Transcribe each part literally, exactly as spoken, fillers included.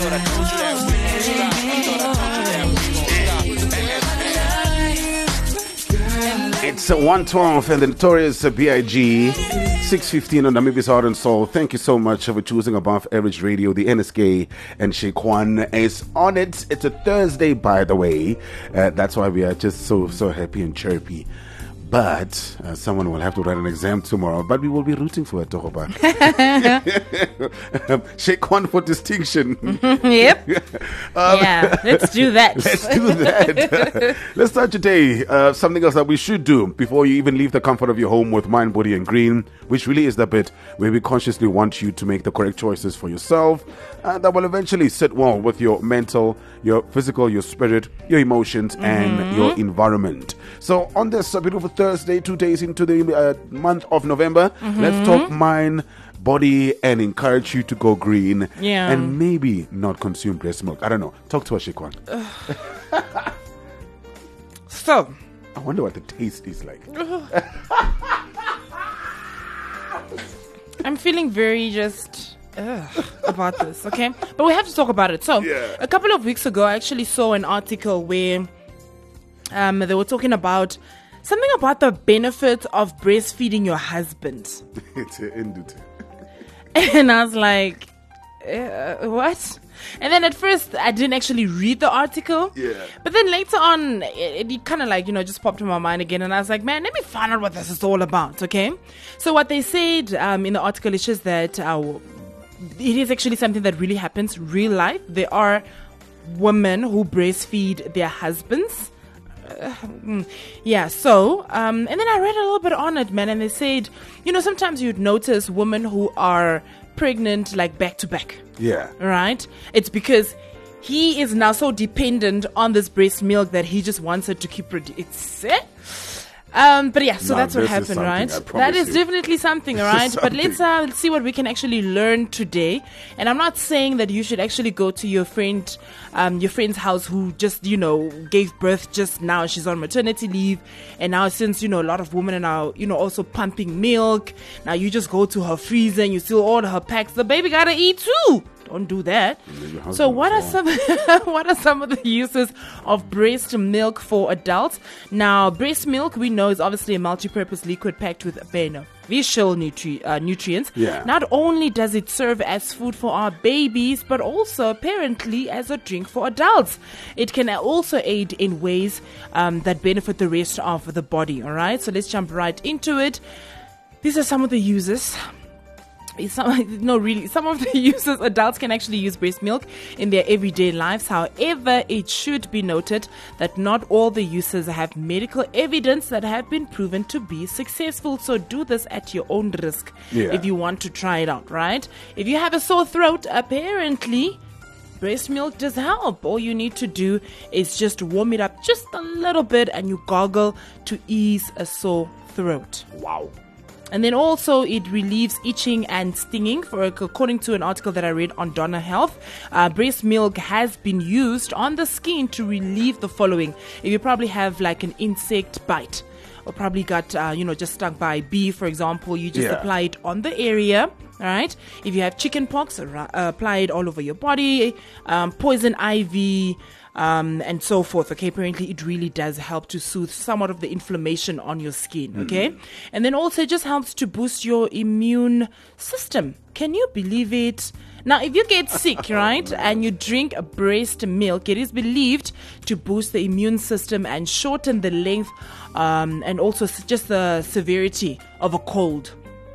It's one twelve and the Notorious B I G six fifteen on Namibi's Heart and Soul. Thank you so much for choosing Above Average Radio. The N S K and Shequan is on it. It's a Thursday, by the way. Uh, that's why we are just so, so happy and chirpy. But uh, someone will have to write an exam tomorrow. But we will be rooting for it, Tohoba. Shequan for distinction. Yep. um, yeah, let's do that. Let's do that. Let's start today. Uh, something else that we should do before you even leave the comfort of your home with Mind, Body and Green, which really is the bit where we consciously want you to make the correct choices for yourself. And that will eventually sit well with your mental, your physical, your spirit, your emotions, mm-hmm. and your environment. So on this uh, beautiful Thursday, two days into the uh, month of November, mm-hmm. let's talk mind, body, and encourage you to go green. Yeah. And maybe not consume breast milk. I don't know. Talk to us, Shequan. So, I wonder what the taste is like. I'm feeling very just ugh, about this, okay? But we have to talk about it. So, yeah. a couple of weeks ago, I actually saw an article where um, they were talking about something about the benefits of breastfeeding your husband. It's an indute. And I was like, uh, what? And then at first, I didn't actually read the article. Yeah. But then later on, it, it kind of like, you know, just popped in my mind again. And I was like, man, let me find out what this is all about, okay? So what they said um, in the article is just that uh, it is actually something that really happens real life. There are women who breastfeed their husbands. Uh, yeah, so, um, and then I read a little bit on it, man, and they said, you know, sometimes you'd notice women who are pregnant, like, back to back. Yeah. Right? It's because he is now so dependent on this breast milk that he just wants her to keep producing. It's it. Um, but yeah, so now, that's what happened, right? That is you. definitely something, all right? But let's uh, see what we can actually learn today. And I'm not saying that you should actually go to your friend, um, your friend's house who just, you know, gave birth just now. She's on maternity leave. And now since, you know, a lot of women are now, you know, also pumping milk. Now you just go to her freezer and you still order her packs. The baby gotta eat too. Don't do that. So what are some what are some of the uses of breast milk for adults? Now, breast milk, we know, is obviously a multi-purpose liquid packed with beneficial nutri- uh, nutrients. Yeah. Not only does it serve as food for our babies, but also apparently as a drink for adults. It can also aid in ways um, that benefit the rest of the body. All right, so let's jump right into it. These are some of the uses. Some, no, really, some of the uses adults can actually use breast milk in their everyday lives. However, it should be noted that not all the uses have medical evidence that have been proven to be successful. So do this at your own risk yeah. if you want to try it out, right? If you have a sore throat, apparently breast milk does help. All you need to do is just warm it up just a little bit and you gargle to ease a sore throat. Wow. And then also it relieves itching and stinging. For according to an article that I read on Donna Health, uh, breast milk has been used on the skin to relieve the following. If you probably have like an insect bite, or probably got uh, you know just stung by a bee, for example, you just yeah. apply it on the area. All right. If you have chicken pox, uh, apply it all over your body. Um, poison ivy. Um, and so forth. Okay, apparently it really does help to soothe somewhat of the inflammation on your skin. Okay, mm-hmm. and then also it just helps to boost your immune system. Can you believe it? Now, if you get sick, right, and you drink breast milk, it is believed to boost the immune system and shorten the length, um, and also just the severity of a cold.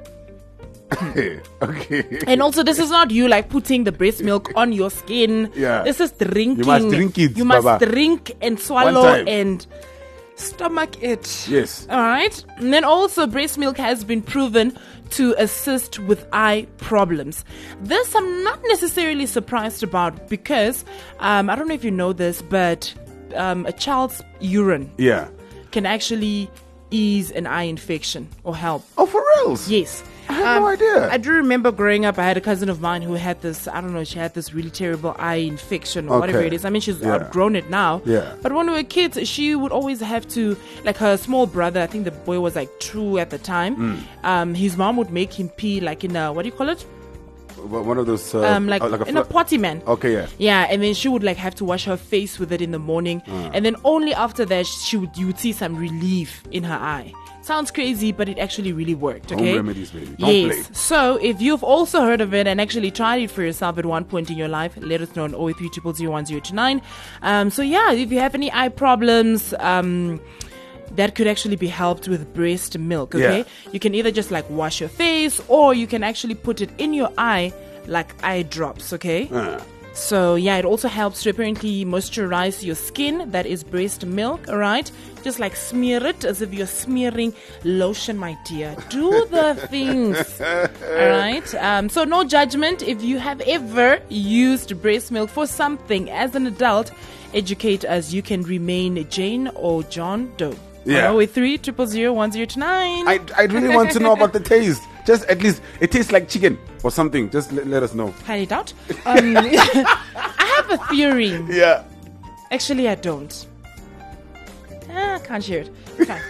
Okay. And also, this is not you like putting the breast milk on your skin. Yeah. This is drinking. You must drink it. You must Baba. drink and swallow and stomach it. Yes. All right. And then also, breast milk has been proven to assist with eye problems. This I'm not necessarily surprised about because um, I don't know if you know this, but um, a child's urine yeah. can actually ease an eye infection or help. Oh, for reals? Yes. I had um, no idea. I do remember growing up, I had a cousin of mine who had this, I don't know, she had this really terrible eye infection or okay. whatever it is. I mean, she's yeah. outgrown it now. Yeah. But when we were kids, she would always have to, like her small brother, I think the boy was like two at the time. Mm. Um, his mom would make him pee like in a, what do you call it? One of those, uh, um, like, uh, like a in a fl- potty, man. Okay, yeah. Yeah, and then she would like have to wash her face with it in the morning, Ah. and then only after that she would you would see some relief in her eye. Sounds crazy, but it actually really worked. Okay. Home remedies, baby. Don't yes. play. So if you've also heard of it and actually tried it for yourself at one point in your life, let us know on oh three zero zero one zero two nine. Um. So yeah, if you have any eye problems, um. that could actually be helped with breast milk, okay? Yeah. You can either just like wash your face, or you can actually put it in your eye like eye drops, okay? Ah. So yeah, it also helps to apparently moisturize your skin. That is breast milk, alright? Just like smear it as if you're smearing lotion, my dear. Do the things, alright? Um, so no judgment. If you have ever used breast milk for something as an adult, educate us. You can remain Jane or John Doe. Yeah. oh three zero zero one zero two nine. I, I really want to know about the taste. Just at least, it tastes like chicken or something. Just let, let us know. Highly doubt. Um, I have a theory. Yeah. Actually, I don't. Ah, can't share it. Fine.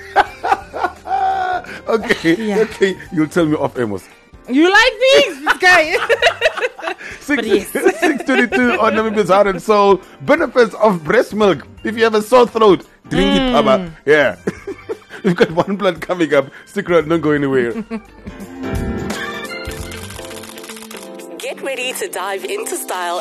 Okay. Yeah. Okay. You'll tell me off, Amos. You like these, this guy? But yes. six twenty-two on Namibia's Heart and Soul. Benefits of breast milk. If you have a sore throat, drink it, Papa. Yeah. We've got one blood coming up. Stick around, don't go anywhere. Get ready to dive into style